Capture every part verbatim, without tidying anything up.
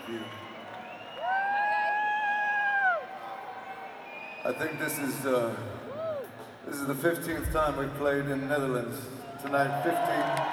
you. I think this is uh, this is the fifteenth time we've played in Netherlands tonight. fifteen.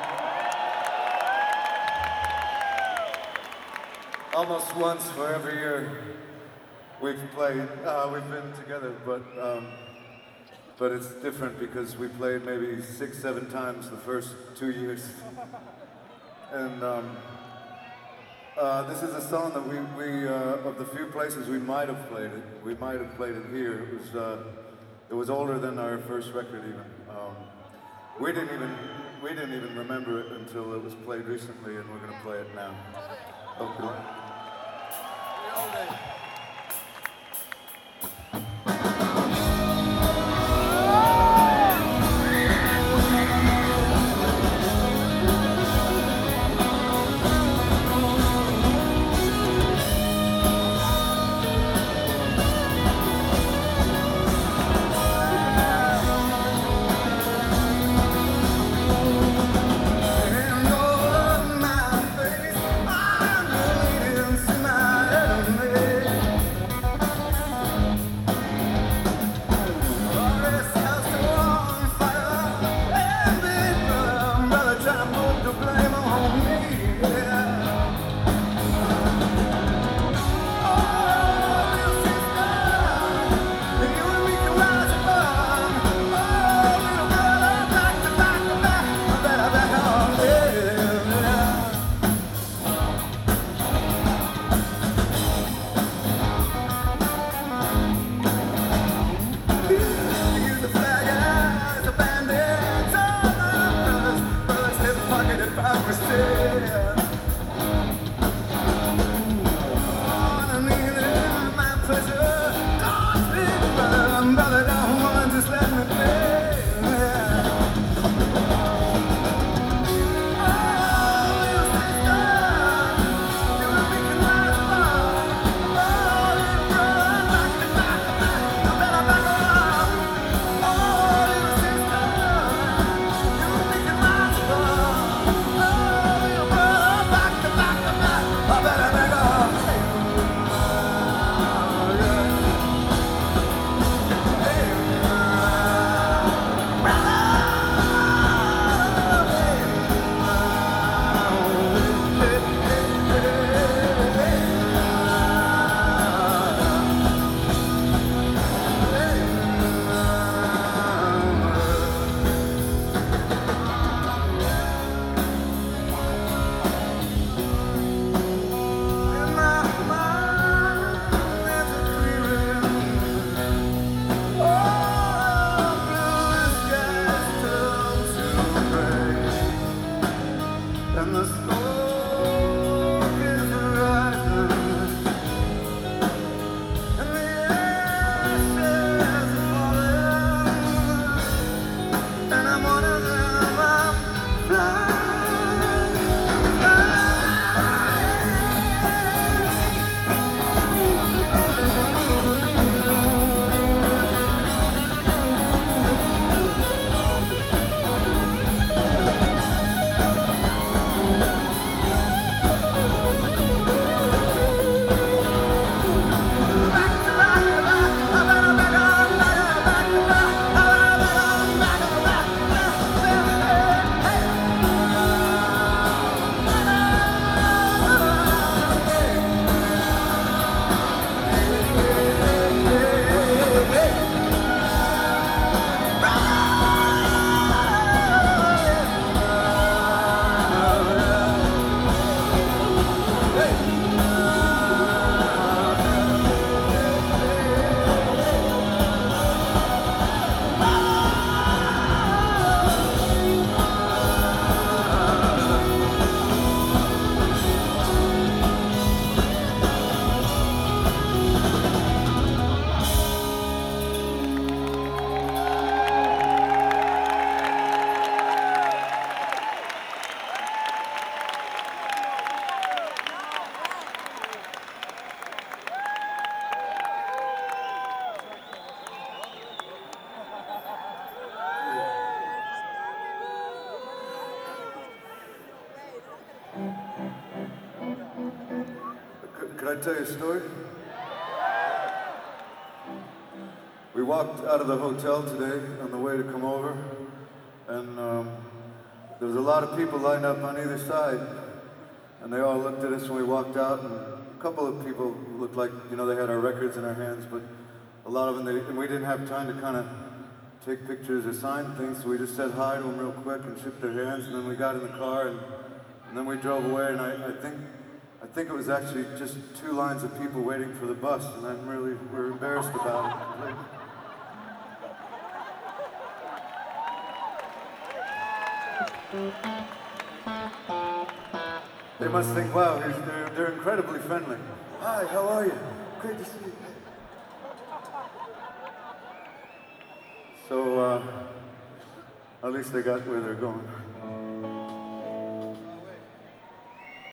Almost once for every year we've played. Uh, we've been together, but um, but it's different because we played maybe six, seven times the first two years, and. Um, Uh, this is a song that we, we uh, of the few places we might have played it, we might have played it here. It was, uh, it was older than our first record even. Um, we didn't even, we didn't even remember it until it was played recently, and we're gonna play it now. Okay. could I tell you a story? We walked out of the hotel today on the way to come over, and um, there was a lot of people lined up on either side, and they all looked at us when we walked out, and a couple of people looked like, you know, they had our records in our hands, but a lot of them, they, and we didn't have time to kind of take pictures or sign things, so we just said hi to them real quick and shook their hands, and then we got in the car, and, and then we drove away, and I, I think I think it was actually just two lines of people waiting for the bus, and I'm really, we're embarrassed about it. They must think, wow, he's, they're, they're incredibly friendly. Hi, how are you? Great to see you. So, uh, at least they got where they're going.